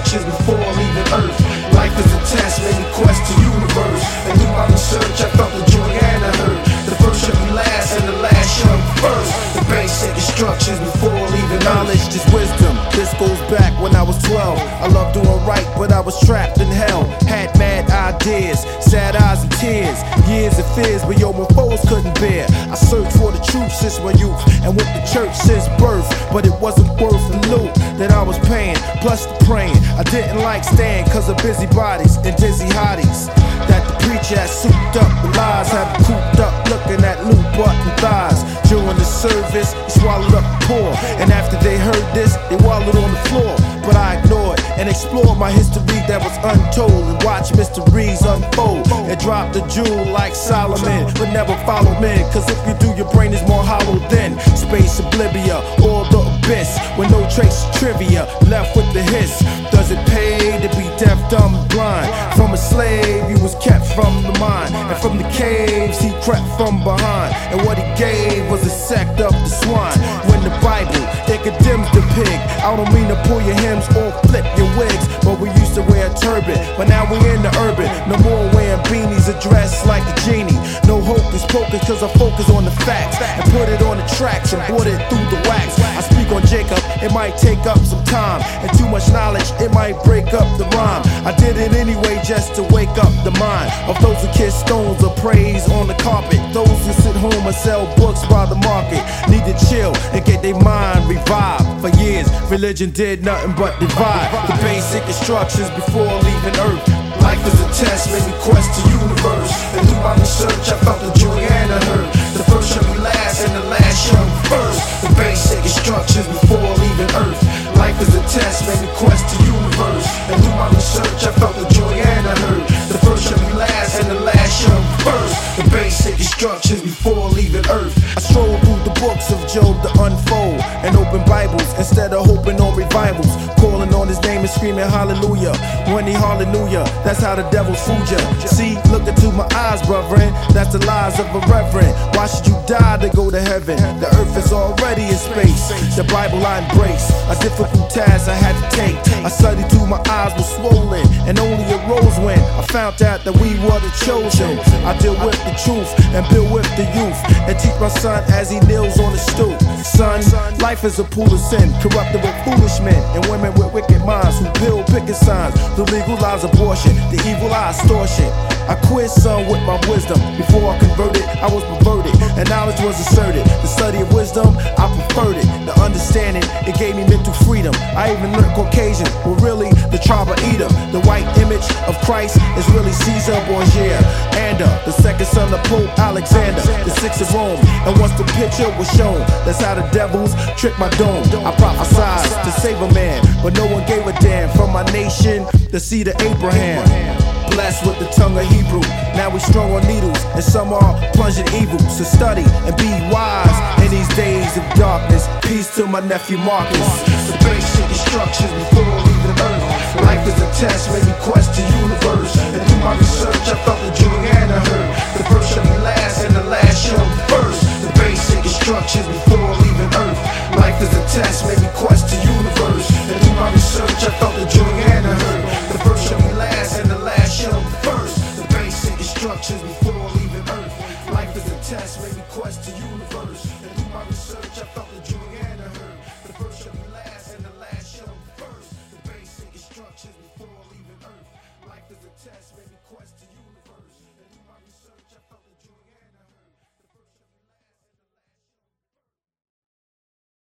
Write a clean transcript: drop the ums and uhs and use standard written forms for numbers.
instructions before leaving Earth. Life is a test, made me quest the universe. And through my research, I felt the joy and I heard the first shall be last and the last shall be first. The basic instructions before leaving knowledge is wisdom. This goes back when I was 12. I loved doing right, but I was trapped in hell. Had mad ideas, sad eyes and tears, years of fears, but yo, my foes couldn't bear. I searched for the truth since my youth, and went to church since birth, but it wasn't worth the loot that I was paying, plus the praying. I didn't like staying cause of busybodies and dizzy hotties that the preacher had souped up with lies, had me cooped up looking at loot button thighs. During the service, he swallowed up the poor, and after they heard this, they wallowed on the floor. But I ignored and explored my history that was untold, and watched mysteries unfold, and dropped the jewel like Solomon, but never follow men, cause if you do, your brain is more hollow than space oblivia or the abyss, with no trace of trivia left with the hiss. Does it pay to be deaf, dumb, and blind? From a slave, he was kept from the mind, and from the caves, he crept from behind, and what he gave was a sect of the swine. When the Bible, it condemns the pig. I don't mean to pull your hems or flip your wigs, but we used to wear a turban, but now we in the urban. No more wearing beanies or dressed like a genie. No hocus pocus, cause I focus on the facts and put it on the tracks and brought it through the wax. I speak on Jacob, it might take up some time, and too much knowledge, it might break up the rhyme. I did it anyway just to wake up the mind of those who kiss stones or praise on the carpet. Those who sit home and sell books by the market need to chill and get their mind revived. For years, religion did nothing but divide. The basic instructions before leaving Earth. Life is a test, made me quest the universe. And through my research, I felt the joy and I heard the first shall be last and the last shall be first. The basic instructions before leaving Earth. Life is a test, made me quest the universe. And through my research, I felt the joy and I heard the first shall be last and the last shall be first. The basic instructions before leaving Earth. I stroll through the books of Job to unfold and open Bibles instead of hoping on revivals. Calling on his name and screaming hallelujah. When he hallelujah, that's how the devil's fooled ya. See, look into my eyes, brethren. That's the lies of a reverend. Why should you die to go to heaven? The earth is already in space. The Bible I embrace. A difficult task I had to take. I studied till my eyes were swollen and only arose when I found out that we were the chosen. I deal with the truth and build with the youth and teach my son as he kneels on the stoop. Son, life is a pool of sin, corrupted with foolish men and women with wicked minds who build picket signs to legalize abortion, the evil eye extortion. I quit son with my wisdom. Before I converted, I was perverted, and knowledge was asserted. The study of wisdom, I preferred it. The understanding, it gave me mental freedom. I even learned Caucasian, well really the tribe of Edom. The white image of Christ is really Caesar Borgia, and the second son of Pope Alexander, the sixth of Rome. And once the picture was shown, that's how the devils trick my dome. I prophesied to save a man, but no one gave a damn. From my nation, the seed of Abraham. Blessed with the tongue of Hebrew. Now we strung on needles, and some are plunged in evil. So study and be wise in these days of darkness. Peace to my nephew Marcus. The basic instructions before leaving Earth. Life is a test, made me quest the universe. And through my research, I felt the joy and I heard the first shall be last and the last shall be first. The basic instructions before leaving Earth. Life is a test, made me quest the universe. And through my research, I felt the joy and I heard the first shall be last and the last shall be first. The basic instructions before leaving Earth. Life is a test, made me quest the universe. And through my research, I felt the joy and I heard the first shall be last and the last shall be first. The basic instructions before leaving Earth. Life is a test, made me quest the universe.